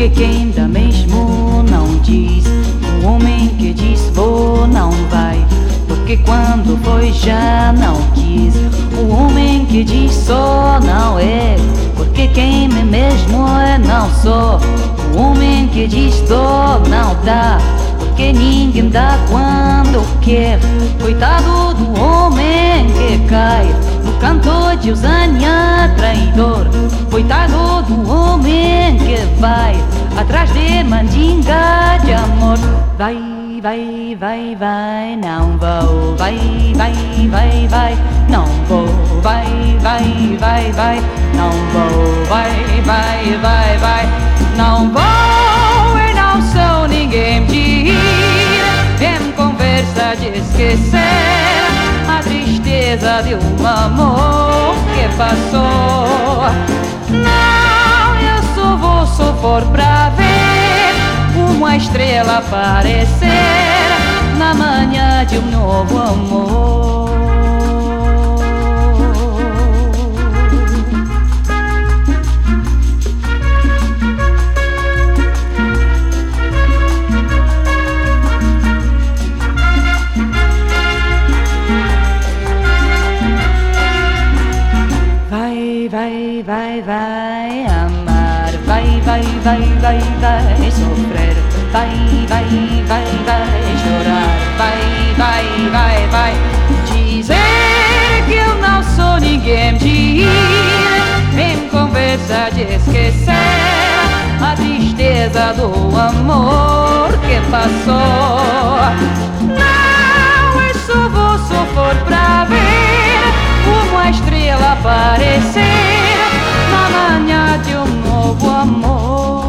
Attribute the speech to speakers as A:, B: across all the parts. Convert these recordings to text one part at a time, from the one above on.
A: porque quem dá mesmo não diz. O homem que diz vou não vai, porque quando foi já não quis. O homem que diz sou não é, porque quem me mesmo é não sou. O homem que diz dou não dá, porque ninguém dá quando quer. Coitado do homem que cai no canto de usanha traidor. Coitado do homem que vai atrás de mandinga de amor. Vai, vai, vai, vai, não vou. Vai, vai, vai, vai, não vou. Vai, vai, vai, vai, não vou. Vai, vai, vai, vai, não vou. E não sou ninguém de ir em conversa de esquecer a tristeza de um amor que passou. Não, eu só vou se for pra ver uma estrela aparecer na manhã de um novo amor. Vai, vai, vai amar, vai, vai, vai, vai, vai sofrer, vai, vai, vai, vai chorar, vai, vai, vai, vai dizer que eu não sou ninguém de ir em conversa de esquecer a tristeza do amor que passou. Não, eu só vou se for pra ver uma estrela aparecer na manhã de um novo amor.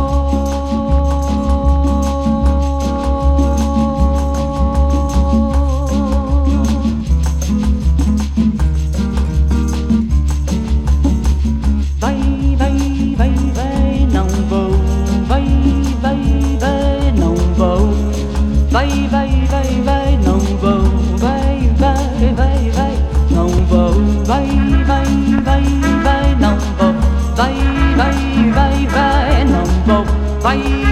A: Vai, vai, vai, vai, não vou. Vai, vai, vai, não vou. Vai, vai, vai, vai, não vou. Vai, vai, vai, vai, não vou. Vai, vai, vai, vai, não vou. Vai, vai, vai, vai, não vou. Vai.